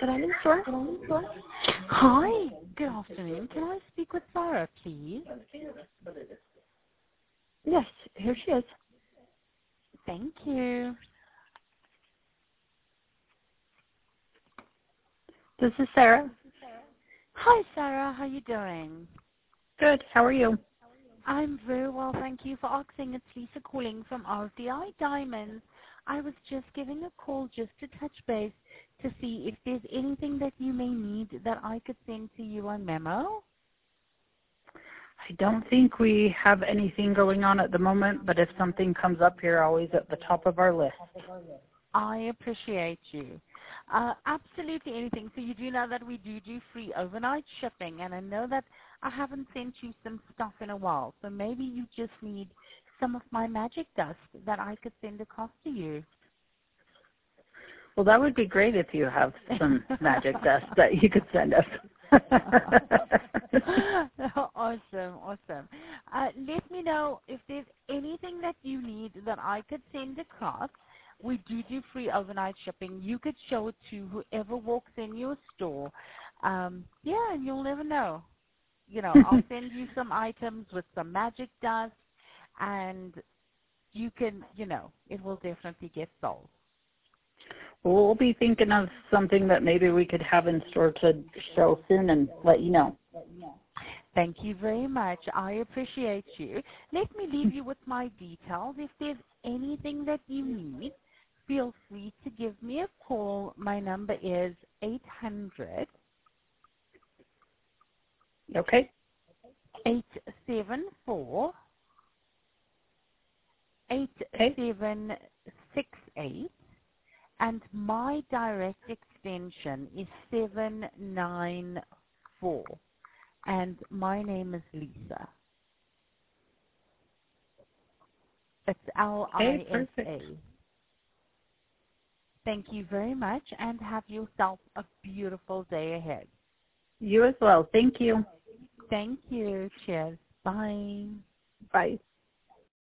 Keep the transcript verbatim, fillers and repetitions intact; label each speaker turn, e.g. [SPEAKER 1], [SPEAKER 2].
[SPEAKER 1] Diamond Store?
[SPEAKER 2] Hi, good afternoon. Can I speak with Sarah, please?
[SPEAKER 1] Yes, here she is.
[SPEAKER 2] Thank you.
[SPEAKER 1] This is Sarah.
[SPEAKER 2] Hi, Sarah. How you doing?
[SPEAKER 1] Good. How are you?
[SPEAKER 2] I'm very well, thank you for asking. It's Lisa calling from R D I Diamonds. I was just giving a call just to touch base to see if there's anything that you may need that I could send to you on memo.
[SPEAKER 1] I don't think we have anything going on at the moment, but if something comes up, you're always at the top of our list.
[SPEAKER 2] I appreciate you. Uh, absolutely anything. So you do know that we do do free overnight shipping, and I know that I haven't sent you some stuff in a while, so maybe you just need some of my magic dust that I could send across to you.
[SPEAKER 1] Well, that would be great if you have some magic dust that you could send us.
[SPEAKER 2] Awesome, awesome. Uh, let me know if there's anything that you need that I could send across. We do do free overnight shipping. You could show it to whoever walks in your store. Um, yeah, and you'll never know. You know, I'll send you some items with some magic dust, and you can, you know, it will definitely get sold.
[SPEAKER 1] Well, we'll be thinking of something that maybe we could have in store to show soon and let you know.
[SPEAKER 2] Thank you very much. I appreciate you. Let me leave you with my details. If there's anything that you need, feel free to give me a call. My number is eight hundred,
[SPEAKER 1] Okay.
[SPEAKER 2] eight seven four, eight seven six eight, and my direct extension is seven nine four, and my name is Lisa. It's L I S A.
[SPEAKER 1] Okay,
[SPEAKER 2] Thank you very much, and have yourself a beautiful day ahead.
[SPEAKER 1] You as well. Thank you.
[SPEAKER 2] Thank you. Cheers. Bye.
[SPEAKER 1] Bye.